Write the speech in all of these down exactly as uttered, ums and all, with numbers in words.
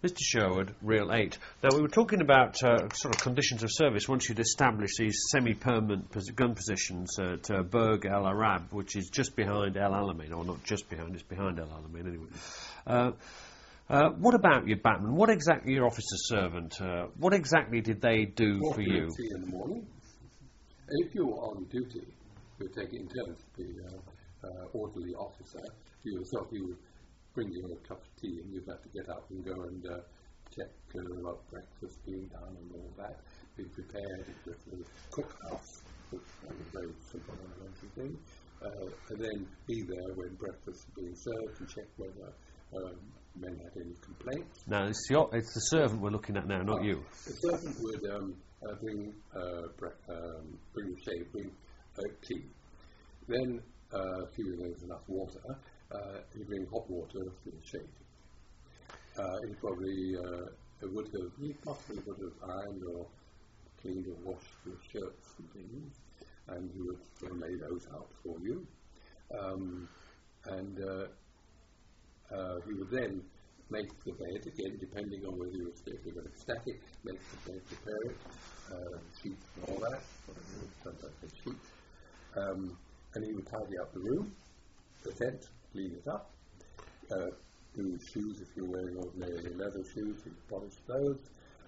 Mister Sherwood, Real eight. Now, we were talking about uh, sort of conditions of service once you'd established these semi-permanent pos gun positions at uh, Berg El Arab, which is just behind El Alamein, or not just behind, it's behind El Alamein anyway. Uh, uh, what about your batman? What exactly, your officer servant, uh, what exactly did they do Walk for you? in the morning. If you were on duty, you would take it in turns, the uh, uh, orderly officer. You yourself, you would bring you a cup of tea and you'd have to get up and go and uh, check uh, about breakfast being done and all that, being prepared with the cookhouse, which is a very simple and easy thing, uh, and then be there when breakfast is being served and check whether um, men had any complaints. Now, it's the, it's the servant we're looking at now, not oh, you. The servant would um, uh, bring, uh, bre- um, bring the shade, bring uh, tea. Then, uh, if there was enough water, Uh, you bring hot water for the shade. Uh, he probably uh, would have, he possibly would have ironed or cleaned or washed your shirts and things, and he would uh, lay those out for you. Um, and uh, uh, he would then make the bed, again, depending on whether you were going to static, make the bed, prepare it, uh, sheets and all that, sometimes they sheet. Um, and he would tidy up the room, the tent, clean it up, uh, do shoes if you're wearing ordinarily leather shoes, you polish those,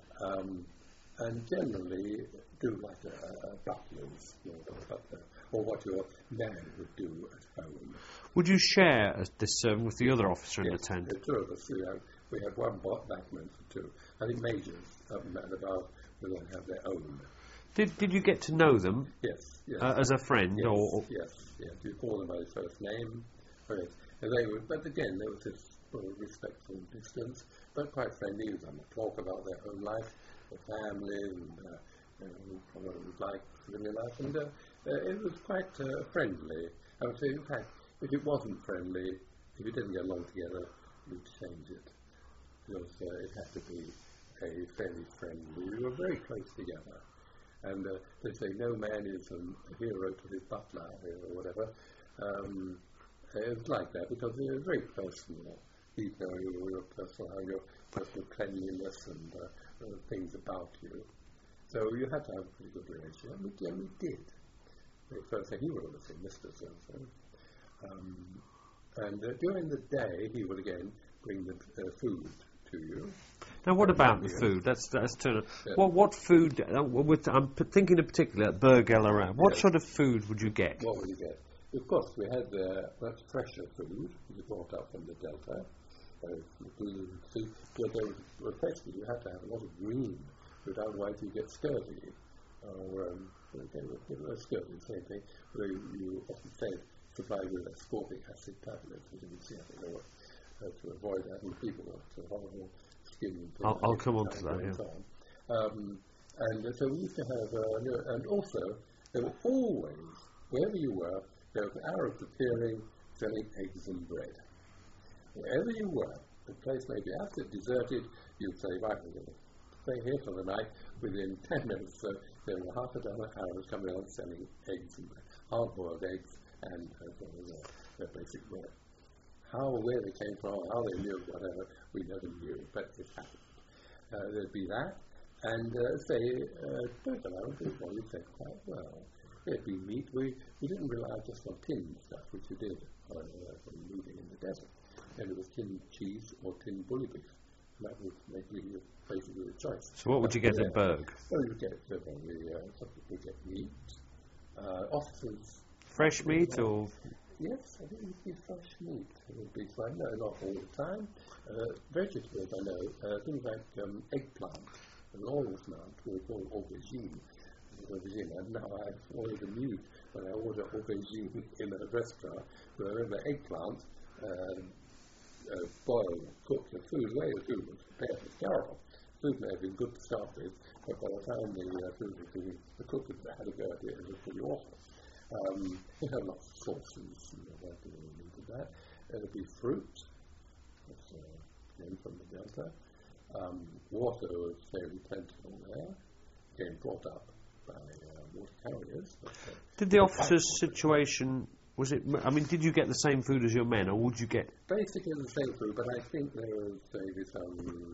um, and generally do like a, a butler's, you know, a butler, or what your man would do at home. Would you share uh, this servant with the other officer in yes, the tent? The two of us, we have, we have one batman for two. I think majors up and about will then have their own. Did Did you get to know them? Yes, yes. Uh, as a friend, yes, or, or yes, yes. You call them by his first name. Right. And they were, but again, there was this sort of respectful distance, but quite friendly. We would talk about their own life, their family, and uh, you know, what it was like living their life, and uh, uh, it was quite uh, friendly. I would say, in fact, if it wasn't friendly, if you didn't get along together, you'd change it, because uh, it had to be a fairly friendly. We were very close together, and uh, they say no man is um, a hero to his butler or whatever. Um, It was like that because it was very personal. You know, your, your personal, how your personal cleanliness and uh, uh, things about you. So you had to have a pretty good relationship, and we, and we did. So, so he would always say Mister So-and-so. Um, and uh, during the day, he would again bring the uh, food to you. Now, what about the food? That's that's to, yeah. What what food? Uh, with, I'm p- thinking in particular at Berg El Arab. What yes. sort of food would you get? What would you get? Of course, we had uh, much fresher food, which was brought up from the Delta. Uh, see, but they were festive. You had to have a lot of green, but otherwise you get scurvy. Or um, they were, they were scurvy, same thing. Where you, you often said supplied with ascorbic acid tablets, which you can see, I think, they were, uh, to avoid having people with horrible skin. I'll, I'll come on to that, yeah. On. Um, and uh, so we used to have, uh, and also, there were always, wherever you were, there were Arabs appearing, selling eggs and bread. Wherever you were, the place may be absolutely deserted, you'd say, right, we're going to stay here for the night. Within ten minutes, uh, there were half a dozen Arabs coming on selling eggs and bread, hard-boiled eggs, and uh, their, their basic bread. How or where they came from, how they lived, whatever, we never knew, but it happened. Uh, there'd be that, and uh, say, uh, Bergamo, well, you said quite well. There'd be meat. We, we didn't rely just on tinned stuff, which we did uh, when moving in the desert. And it was tinned cheese or tinned bully beef. And that would make you basically a choice. So what would you get uh, at Berg? Well, you get, uh, we, uh, we get meat. Uh, officers. Fresh meat or? Yes, I think it would be fresh meat. It would be fine. No, not all the time. Uh, vegetables, I know. Uh, things like um, eggplant. And always now, we call aubergine. Aubergine. And now I've always amused when I order aubergine in a restaurant. But I remember eggplant, uh, uh, boil, cook the food, where the food was prepared was terrible. Food may have been good to start with, but by the time the uh, food was being, the cook had a go at it, it was pretty awful. Um, you have lots of sauces, you know, that into that. It'll be fruit, that's uh, again from the Delta. Um, water was fairly plentiful there, again brought up by uh, water carriers. But, uh, did the officer's situation, was it, I mean, did you get the same food as your men, or would you get? Basically the same food, but I think there was maybe some,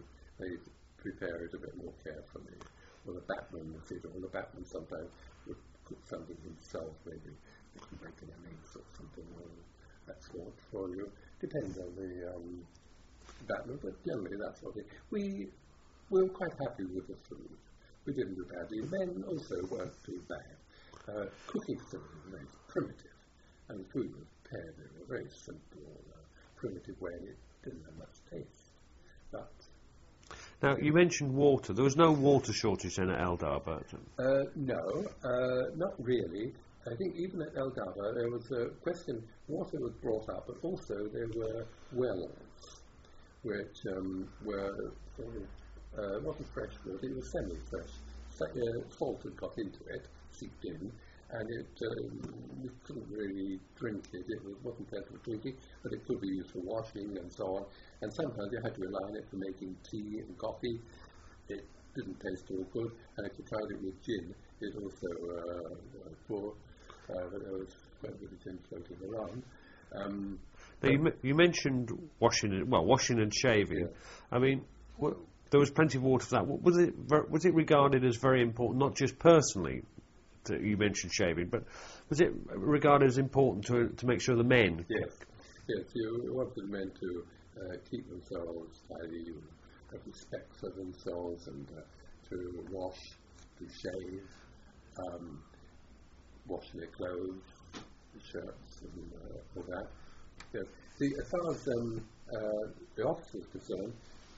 they prepare it a bit more carefully. Or the batman, or the batman sometimes would cook something himself, maybe making an eggs or something or that sort for you. Depends on the um, batman, but generally that's what it. We we were quite happy with the food. We didn't do badly. Men also weren't too bad. Uh, cooking food was very primitive, and the food was prepared in a very simple, uh, primitive way, and it didn't have much taste. But now, you mentioned water. There was no water shortage then at Eldar, uh, no, uh, not really. I think even at Eldar there was a question, water was brought up, but also there were wells, which um, were, uh, wasn't fresh water, it was semi-fresh. So, uh, salt had got into it, seeped in, and it, um, you couldn't really drink it. It was, wasn't there for drinking, but it could be used for washing and so on. And sometimes you had to rely on it for making tea and coffee. It didn't taste all good, and if you tried it with gin, it also uh, was poor. Uh, but there was quite a bit of gin floating around. Um, now you, m- you mentioned washing, and, well, washing and shaving. Yeah. I mean, w- there was plenty of water for that. Was it ver- was it regarded as very important, not just personally? To, you mentioned shaving, but was it regarded as important to to make sure the men? Yes, yes. You wanted men to uh, keep themselves tidy, have respect for themselves, and uh, to wash, to shave, um, wash their clothes, shirts, and uh, all that. Yes. See, as far as um, uh, the office was concerned,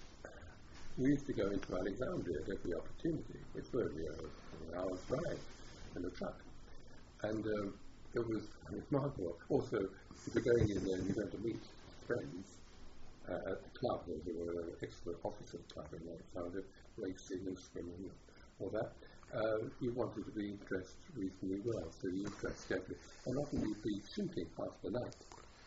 we used to go into Alexandria at every opportunity. It's really an hour's drive in a truck. And um, it was remarkable. Also, if you're going in there and you're going to meet friends uh, at the club, there were an excellent officers club in Alexandria, racing and swimming and all that, uh, you wanted to be dressed reasonably well, so you dressed carefully. And often you'd be shooting half the night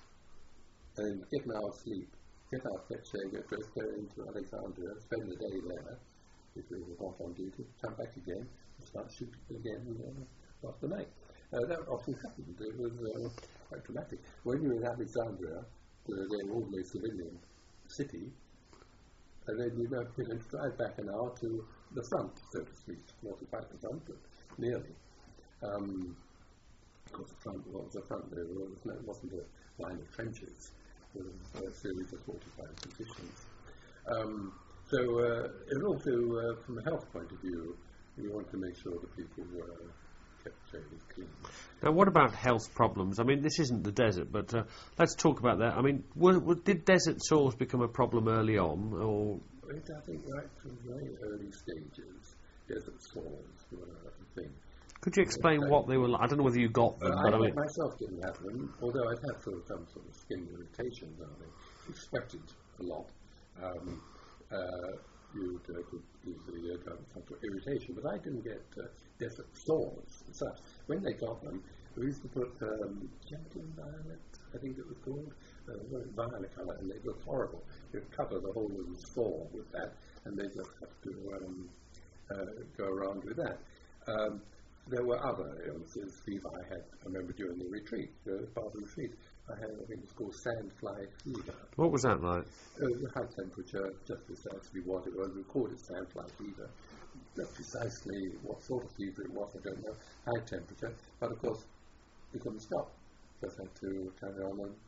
and get an hour's sleep. Get out, get shaved, get dressed, go into Alexandria, spend the day there, if you were not on duty, come back again, and start shooting again uh, after the night. Uh, that often happened. It was uh, quite dramatic. When you were in Alexandria, uh, they were all a civilian city, and then you know, you know, drive back an hour to the front, so to speak. Not quite the front, but nearly. Um, of course, the front was the front. There was no, it wasn't a line of trenches. There was a series of fortified positions. Um, so uh, it also, uh, from a health point of view, you want to make sure that people were kept fairly clean. Now, what about health problems? I mean, this isn't the desert, but uh, let's talk about that. I mean, were, were, did desert sores become a problem early on, or? I think right from very early stages, desert sores were a thing. Could you explain what they were like? I don't know whether you got them, uh, but I, I mean... myself didn't have them, although I'd had sort of some sort of skin irritation. I sweated a lot. Um, uh, you uh, could easily uh, have some sort of irritation, but I didn't get uh, desert sores and such. When they got them, we used to put um, gentian violet, I think it was called, uh, very violet colour, and they looked horrible. You'd cover the whole of the sore with that, and they just have to um, uh, go around with that. Um, There were other illnesses. Fever I had, I remember during the retreat, the part of the retreat, I had, I think it was called sandfly fever. What was that like? It was a high temperature, just precisely what it was. We called it sandfly fever. Not precisely what sort of fever it was, I don't know. High temperature, but of course, we couldn't stop. Just had to carry on and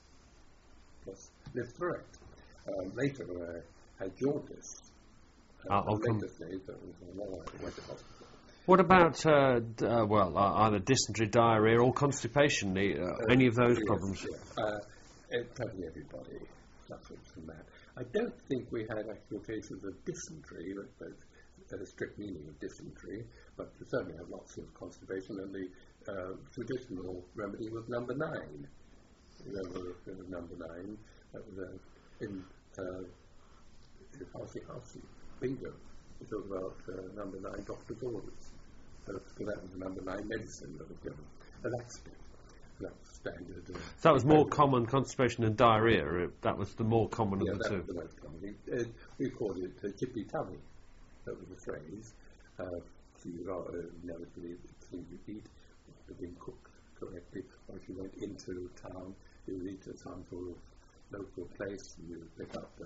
just live through it. Um, later, I had jaundice. Uh, I'll, I'll come. later stage, that was another, I went to hospital. What about, uh, d- uh, well, uh, either dysentery, diarrhea, or constipation? The, uh, uh, any of those yes, problems? Yes. Uh, it, probably everybody suffers from that. I don't think we had actual cases of dysentery, but at a strict meaning of dysentery, but we certainly have lots of constipation, and the uh, traditional remedy was number nine. You know, there was number nine. That was uh, in uh, Housey Housey, bingo. We talk about uh, number nine, doctor's orders. So that was the number nine medicine that was given. A laxative. That was standard. Uh, so that was more common, constipation and diarrhea. That was the more common yeah, of the that two. was the most common. We, uh, we called it uh, chippy tummy. That was the phrase. Uh, so you uh, inevitably, the things you eat must have been cooked correctly. Or if you went into town, you would eat at some sort of local place, and you would pick up uh,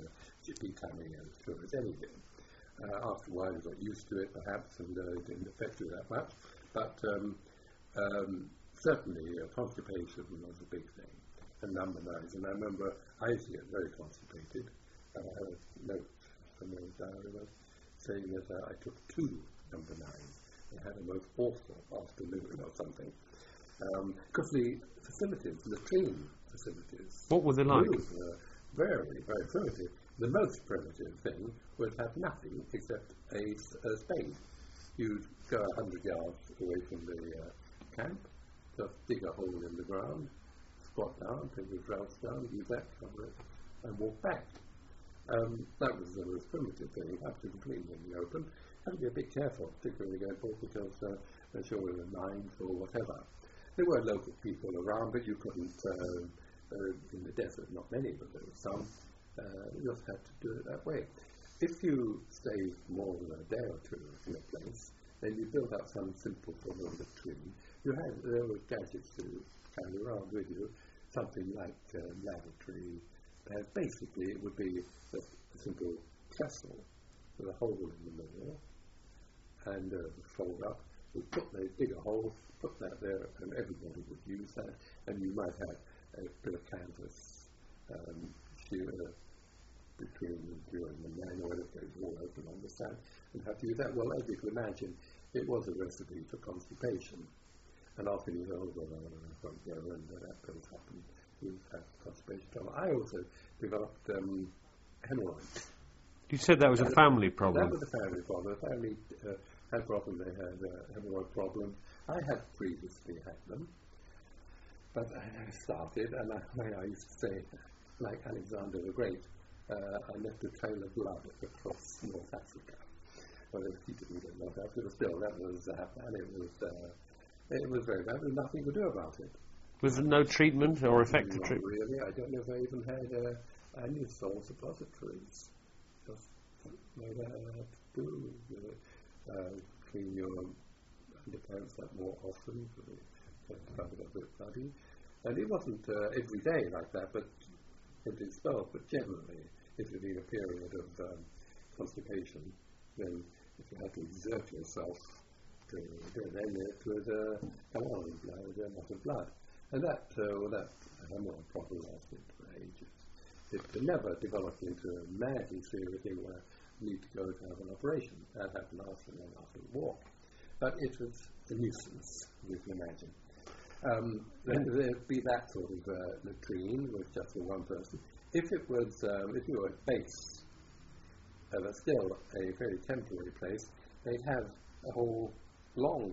becoming as sure as anything. Uh, after a while, you got used to it, perhaps, and uh, it didn't affect you that much. But um, um, certainly, uh, constipation was a big thing, and number nines. And I remember I used to get very constipated. And I had a note from the diary was saying that uh, I took two number nines. I had a most awful afternoon or something. Because um, the facilities, the latrine facilities, what were they like? Were very, very primitive. The most primitive thing would have nothing except a, a spade. You'd go a hundred yards away from the uh, camp, just dig a hole in the ground, squat down, take your grouse down, use that, cover it, and walk back. Um, that was the most primitive thing. You have to clean in the open. Have to be a bit careful, particularly going forward, because uh, I'm sure there were mines or whatever. There were local people around, but you couldn't, uh, uh, in the desert, not many, but there were some. Uh, you just had to do it that way. If you stay more than a day or two in a place, then you build up some simple form of latrine. You had there were gadgets to carry around with you, something like uh, lavatory. Uh, basically, it would be a, a simple trestle with a hole in the middle, and uh, fold up. You put the dig a hole, put that there, and everybody would use that. And you might have a bit of canvas um, sheer between you and the man, or whatever, it's all open on the sand, and have to use that. Well, as you can imagine, it was a recipe for constipation. And often you know, well, I won't go, and uh, that does happen. You have constipation trouble. I also developed um, hemorrhoids. You said that was and a family problem. That was a family problem. The family uh, had problems. They had uh, hemorrhoid problems. I had previously had them, but I started, and I, I used to say, like Alexander the Great, uh, I left a trail of blood across North Africa. Well, he didn't get North Africa, but still, that was uh, and it was uh, it was very bad. There was nothing to do about it. Was there no treatment or effective Not treatment? really. I don't know if I even had uh, any sole suppositories. Just know that I had to do uh, uh, clean your underpants up more often, because they tend to come a bit bloody. And it wasn't uh, every day like that, but it did spell. But generally, if it had been a period of um, constipation, then if you had to exert yourself to do it, then it would uh, come on in blood, a lot of blood. And that, uh, well, that hemorrhoid problem lasted for ages. It never developed into a madly serious thing where you need to go to have an operation. That happened after and after the war. But it was a nuisance, you can imagine. Um, there, there'd be that sort of uh, latrine with just for one person. If it was, um, if you were at base, uh, but still a very temporary place, they'd have a whole long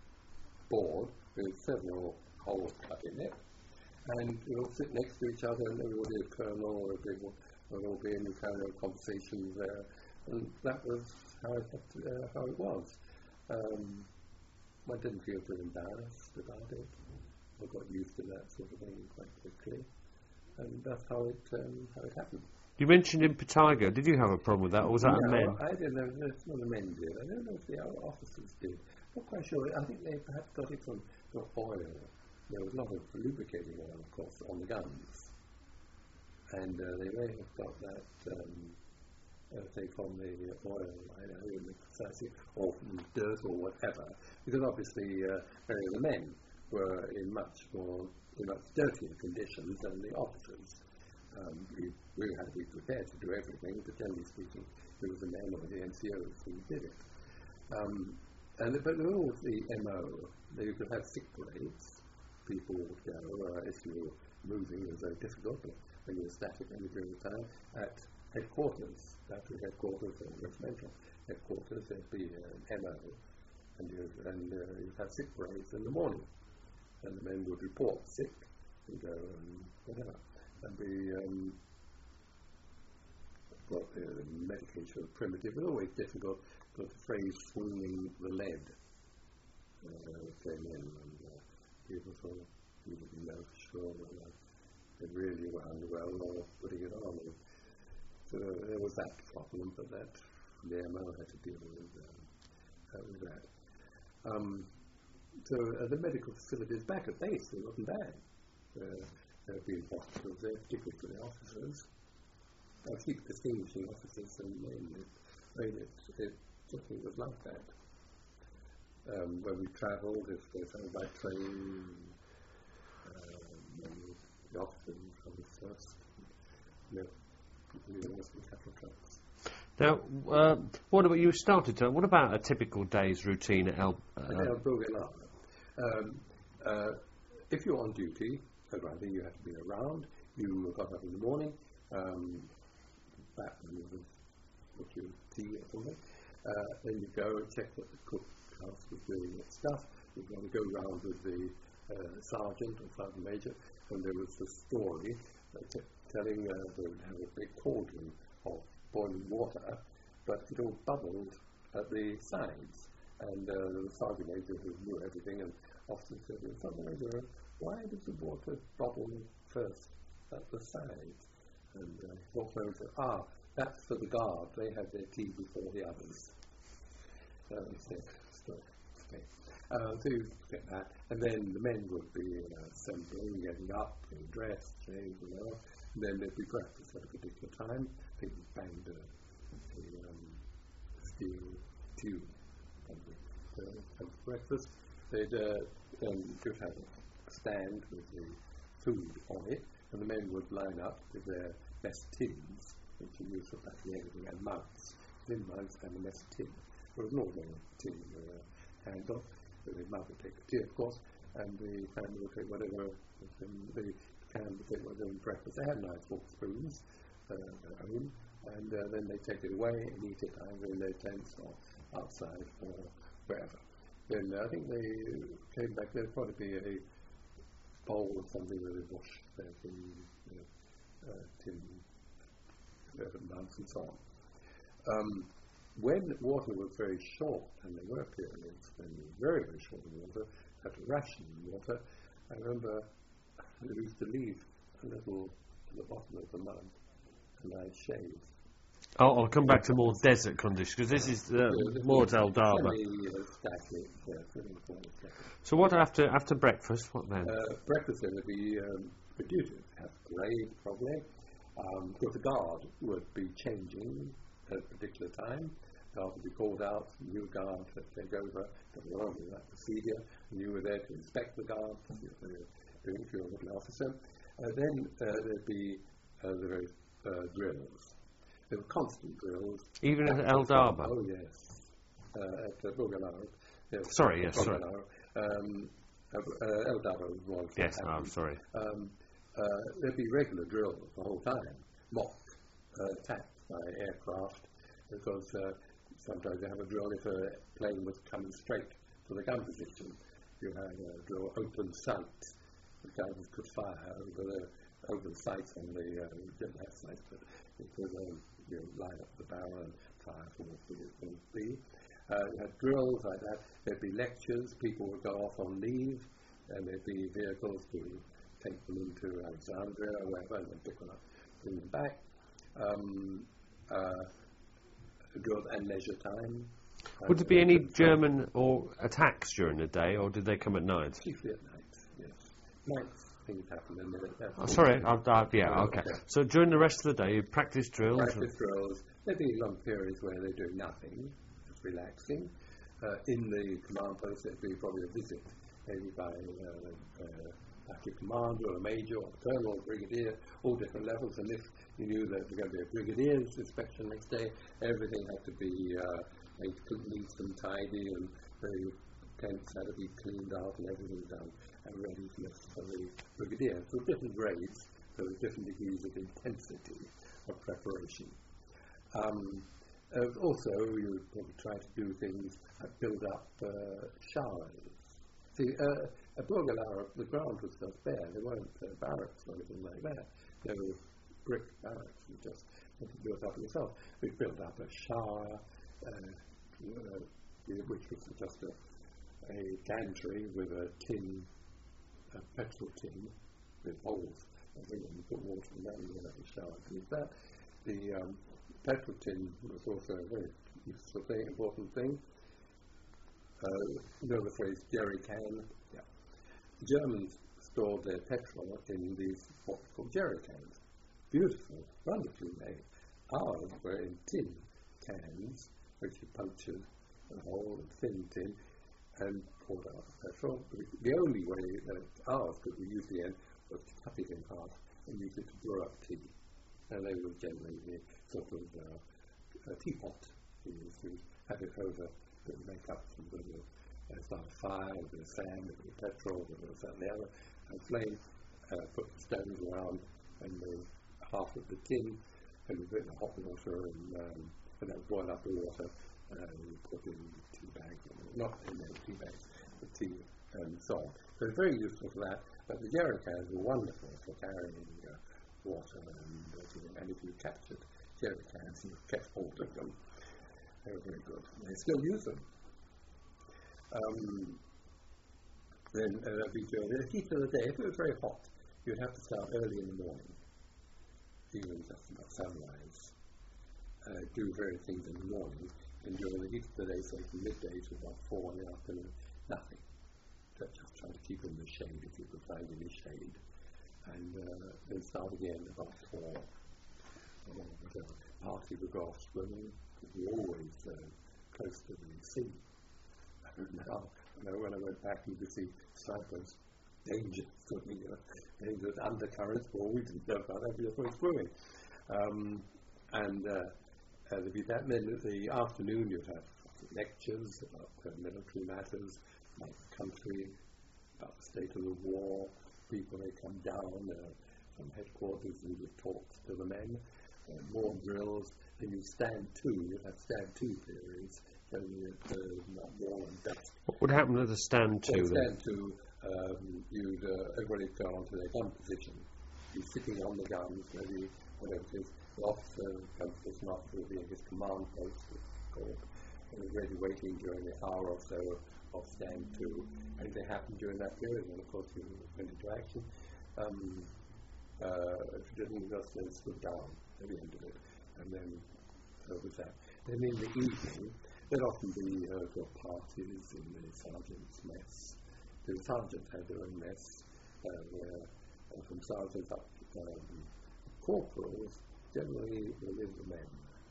board with several holes cut in it, and you all sit next to each other, and there would be a colonel or a big one, would all be in kind of conversations there, and that was how it, uh, how it was. Um, I didn't feel too embarrassed about it. I got used to that sort of thing quite quickly, and that's how it um, how it happened. You mentioned in Patago. Did you have a problem with that, or was that no, a men? I didn't know. That's what the men did. I don't know if the other officers did. Not quite sure. I think they perhaps got it from the oil. There was a lot of lubricating oil, of course, on the guns, and uh, they may have got that. Um, Uh, say from the uh, oil, I know, in the precisely, or from dirt or whatever, because obviously uh, many of the men were in much more, in much dirtier conditions than the officers. Um, we really had to be prepared to do everything, but generally speaking, it was the men or the N C Os who did it. Um, and but there was always the M O. You could have sick parades. People would go, uh, if you were moving, it was very difficult, but when you were static any period of time, at headquarters, battery headquarters or regimental headquarters, there'd be an M O, and you'd, and, uh, you'd have sick parades in the morning, and the men would report sick, and go and whatever, and be, um, well, uh, medication was primitive. It was always difficult, but the phrase swinging the lead uh, came in, and uh, people thought, you didn't know for sure whether they really were unwell or putting it on. And, so there was that problem, but that the M O had to deal with, uh, with that. Um, so uh, the medical facilities back at base, it wasn't bad. Uh, there had been hospitals there, particularly for the officers. I keep distinguishing officers and men. It, it, it just it was like that. Um, when we travelled, if they travelled by train, um, the officers would come first. You know, we always be cattle trucks. Now, uh, what about you started to? What about a typical day's routine at El? Uh, At El Burgalar, um, uh, if you're on duty, uh, rather you have to be around. You got up in the morning, um, back when you put your tea or something. Uh, then you go check that the cookhouse was doing its stuff. You've got to go round with the uh, sergeant or sergeant major, and there was a story uh, t- telling uh, they would have a big cauldron of boiling water, but it all bubbled at the sides. And uh, the sergeant major who knew everything, and officer said, "Sergeant major, why does the water bubble first at the sides?" And uh, the officer said, "Ah, that's for the guard. They have their tea before the others." So he said, "Okay." Uh, so you get that, and then the men would be uh, assembling, getting up, getting dressed, changed, you know. And then there'd be breakfast at a particular time. People banged a, a um, steel tube on the uh, breakfast. They'd uh, um, just have a stand with the food on it, and the men would line up with their mess tins, which you use for packing everything, and mugs, thin mugs and a mess tin. There was an ordinary tin with a handle. The mug would take the tea, of course, and the family would take whatever was in the can would take whatever in breakfast. They had nice fork spoons uh, at home, and uh, then they take it away and eat it either in their tents or outside or wherever. Then uh, I think they came back. There'd probably be a bowl or something where they wash their tin, you know, uh, tin uh, mugs and so on. Um, when water was very short, and there were periods when we were very, very short of water, had to ration water, I remember I used to leave a little at the bottom of the mud, and I'd shave. I'll, I'll come back to more desert conditions, because this is uh, Yeah, more at El Daba. Semi-static, yeah, semi-static. So what after after breakfast? What then? Uh, breakfast then would be um, the duty, have parade probably. Um, because the guard would be changing at a particular time. The guard would be called out, new guard to take over, but the army like procedure, and you were there to inspect the guard, if you're doing if you're a little officer. Uh, then uh, there'd be uh, the various uh, drills. There were constant drills. Even at El Daba? Oh, yes. Uh, at uh, Burgalar. Yes, Sorry, yes, Burgalar. sorry. Um, uh, uh, El Daba was one. Yes, no, I'm sorry. Um, uh, there'd be regular drills the whole time, mock uh, attacks by aircraft, because uh, sometimes they have a drill if a plane was coming straight to the gun position. You had a drill open sight. The guns could fire over the over the sights on the uh, didn't have sights, but it could um, you know, line up the barrel and fire for what it would be. Uh, you had drills like that. There'd be lectures. People would go off on leave, and there'd be vehicles to take them into Alexandria or wherever, and then pick them up, bring them back. Um, uh, drills and leisure time. Would there be any German or attacks during the day, or did they come at night? Chiefly at night, yes. Nights things happen, and then Oh, sorry, I've, I've, yeah, okay. So during the rest of the day, you practice drills? Practice drills. There'd be long periods where they do nothing, just relaxing. Uh, in the command post, there'd be probably a visit, maybe by uh, uh, like a commander or a major or a colonel or a brigadier, all different levels. And if you knew that there was going to be a brigadier's inspection next day, everything had to be uh, made neat and tidy, and the tents had to be cleaned out and everything done and ready for the brigadier. So different grades, so different degrees of intensity of preparation. Um, uh, also, you would probably try to do things like build up uh, showers. See, uh, at Burgalar, the ground was just bare. There weren't uh, barracks or anything like that. There were brick barracks. You just had to build up yourself. We built up a shower, uh, uh, which was just a, a gantry with a tin, a petrol tin with holes. I think when you put water in that, you would have a shower to use that. The um, petrol tin was also a very useful thing, important thing. Uh, you know the phrase jerry can? Yeah. The Germans stored their petrol in these what we call jerry cans. Beautiful, wonderfully made. ours were in tin cans, which you punctured a hole, a thin tin, and poured out the petrol. The only way that ours could be used again was to cut it in half and use it to brew up tea. And they were generally the sort of uh, a teapot we used to have it over to make up some sort of uh, start a fire, a bit of sand, a bit of petrol, a bit of that and the other, and flame, uh, put the stones around, and the half of the tin, and a bit of hot water, and, um, and then boil up the water, and put in tea bags, not in the tea bags, but tea and so on. So it's very useful for that, but the jerry cans were wonderful for carrying uh, water, and, uh, and if you captured jerry cans, you kept hold of them. They were very good. They still use them. Um, then uh, the heat of the day, if it was very hot, you'd have to start early in the morning, even just about sunrise. Uh, do various things in the morning, and during the heat of the day, say from midday to about four in the afternoon, nothing. Just try to keep in the shade if you could find any shade. And uh, then start again about four, or whatever. Partly we go off swimming, because we're always uh, close to the sea. And now, you know, when I went back, you could see Cyprus, dangerous swimming, you know, dangerous undercurrents, well, we didn't know about that before swimming. Um, and uh, uh, there'd be that, and then in the afternoon you'd have lectures about uh, military matters, about the country, about the state of the war. People, they come down uh, from headquarters and give talks to the men, uh, more drills, and you stand to, you have stand to periods, generally at uh, wall and dust. What would happen at the stand to? Well, stand to, um, you'd, uh, everybody would go onto their gun position. You're sitting on the guns, ready, whatever it is. The officer, gun position officer will be in his command post, it's called, and is ready waiting during the hour or so of stand to. And if they happen during that period, then of course you went into action. Um, uh, if you didn't, just then stood down at the end of it. And then, so was that. Then in the evening, there'd often be uh, sort of parties in the sergeant's mess. The sergeant had their own mess, uh, where uh, from sergeants up to um, corporals, generally within the men,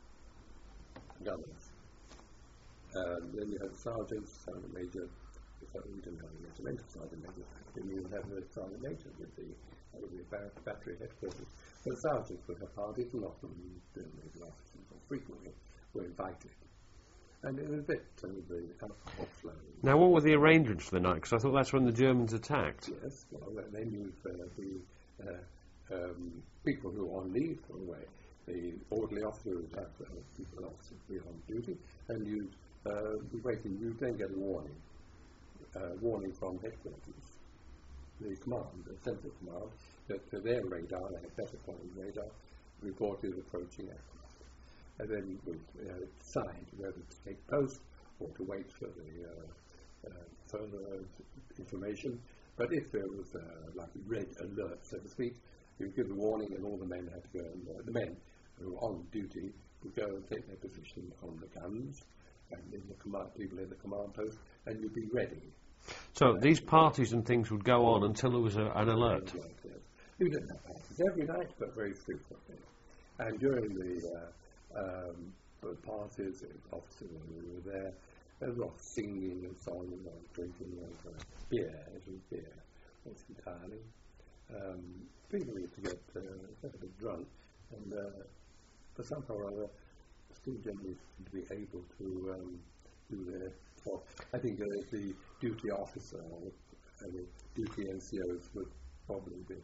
gunners. Um, then you had sergeants, sergeant major, so we didn't have a regimental sergeant major, then you would have the sergeant major with the, uh, with the bar- battery headquarters. But sergeants would have parties, and often the major officers, or frequently, were invited. And it was a bit of the alcohol flow. Now, what were the arrangements for the night? Because I thought that's when the Germans attacked. Yes, well, then you'd uh, be uh, um, people who were on leave for the way. The orderly officer would have uh, people officers be on duty, and you'd uh, be waiting. You'd then get a warning, uh, warning from headquarters, the command, the central command, that to their radar, they had better quality radar, reported approaching aircraft. And then we uh, decide whether to take post or to wait for the uh, uh, further information. But if there was uh, like a red alert, so to speak, you would give the warning, and all the men had to go. And uh, the men who were on duty would go and take their position on the guns and in the command, people in the command post, and you'd be ready. So uh, these parties and things would go on until there was a, an alert. You didn't have parties every night, but very frequently. And during the uh, Um, the parties, the officers when we were there, there was a lot of singing and song and uh, drinking of uh, beer, it was beer, almost entirely. Um, people used to get uh, a bit drunk, and uh, for somehow or other, still generally to be able to um, do their talk. I think uh, the duty officer or uh, the duty N C Os would probably be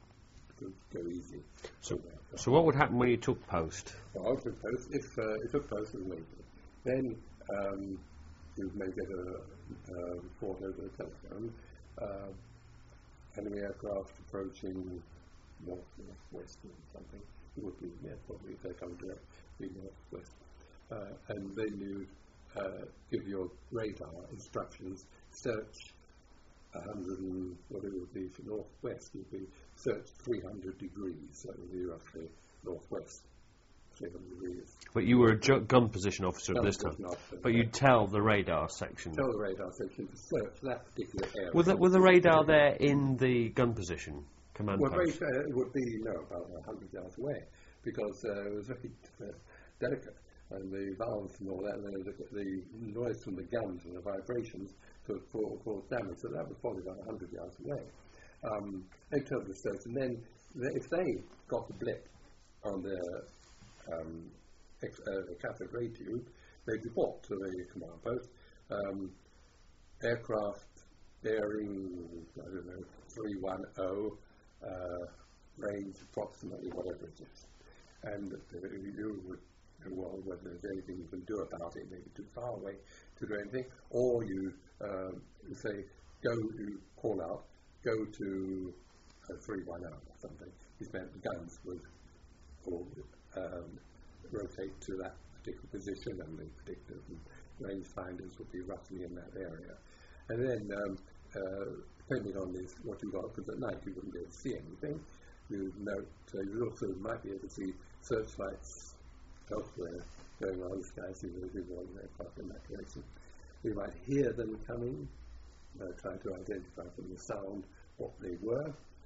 go easy. So, so what would happen when you took post? Well, took post, if uh, it took post as major, then um, you may get a uh, report over the telephone. Uh, enemy aircraft approaching north, northwest or something. It would be, yeah, probably if they come directly northwest. Uh, and then you uh, give your radar instructions, search one hundred and what it would be for northwest, it would be search three hundred degrees, so it would be roughly northwest, three hundred degrees. But you were a ju- gun position officer gun at this time. Officer, but you'd tell the radar section. Tell the radar section to search that particular area. Was the, was the radar there in the gun position, command well, post? Well, uh, it would be, no, about one hundred yards away. because uh, it was very uh, delicate, and the valves and all that, and the, the noise from the guns and the vibrations could cause damage. So that was probably about one hundred yards away. Um, they turned the stones, and then they, if they got the blip on their um, ex, uh, cathode ray tube, they'd report to the command post. Um, aircraft bearing, I don't know, three one zero, uh, range approximately whatever it is. And uh, you would know well whether there's anything you can do about it, maybe too far away to do anything, or you uh, say, go, you call out, go to uh, three one zero or something. This meant the guns would or, um, rotate to that particular position, and the predictors and range finders would be roughly in that area. And then, um, uh, depending on this, what you got, because at night you wouldn't be able to see anything, you note, uh, you also might be able to see searchlights elsewhere going on the sky, see whether there's one aircraft in that direction. You might hear them coming, uh, try to identify from the sound what they were.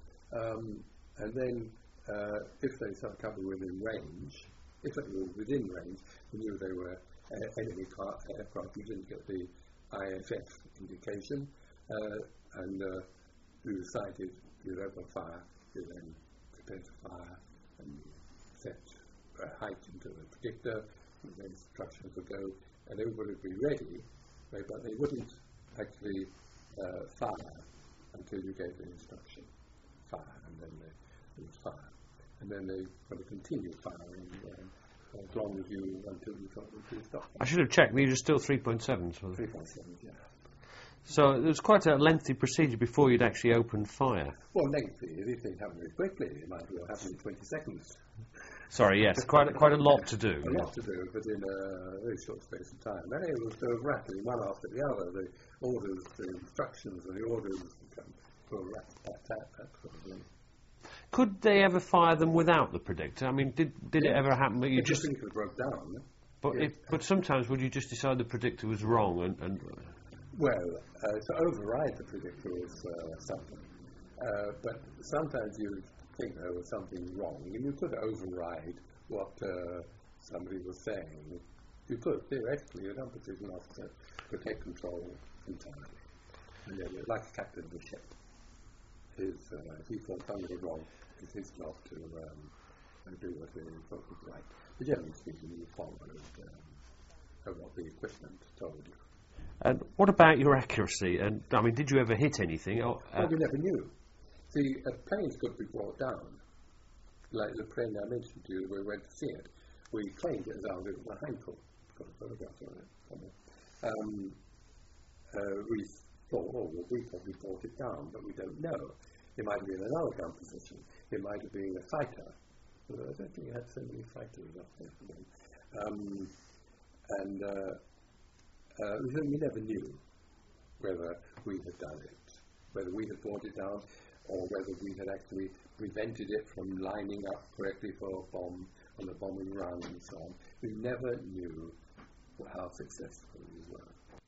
Um, and then, uh, if they start coming within range, if they were within range, you knew they were uh, enemy car aircraft. You didn't get the I F F indication, uh, and uh, you decided you'd open fire, you then prepare to fire and set a height into the predictor, and then instructions would go, and everybody would be ready, right, but they wouldn't actually uh, fire until you gave the instruction. Fire, and then they would fire. And then they would continue firing uh, as long as you, until you got them to stop. I should have checked, these are still three point sevens. three point seven, yeah. So it was quite a lengthy procedure before you'd actually opened fire. Well, lengthy. If these things happen very quickly, it might well happen in twenty seconds. Sorry, yes, quite a, quite a lot to do. A lot to do, but in a very short space of time. And it was so rapidly, one after the other. The orders, the instructions, and the orders become sort of rat, tat, tat, that sort of thing. Could they ever fire them without the predictor? I mean, did did yes. it ever happen that you if just? The predictor broke down. But yes. if, but sometimes would you just decide the predictor was wrong and? and Well, uh, to override the predictor was uh, something, uh, but sometimes you think there was something wrong, and you could override what uh, somebody was saying. You could theoretically, you're not precision officer, could take control entirely, and then, like a captain of the ship. His, uh, if he thought something was wrong, it's his job to um, do what he thought was right. But generally speaking, you followed um, what the equipment told you. And what about your accuracy? And I mean, did you ever hit anything? Or, uh, well, we never knew. See, uh, planes could be brought down, like the plane I mentioned to you, we went to see it. We claimed it was ours, it was a Heinkel. Got a photograph of it somewhere. Um, uh, we thought, oh, well, we probably brought it down, but we don't know. It might have been another gun position. It might have been a fighter. Well, I don't think you had so many fighters up there for them. Um, and uh, uh, we never knew whether we had done it, whether we had brought it down, or whether we had actually prevented it from lining up correctly for a bomb on the bombing run and so on. We never knew how successful we were.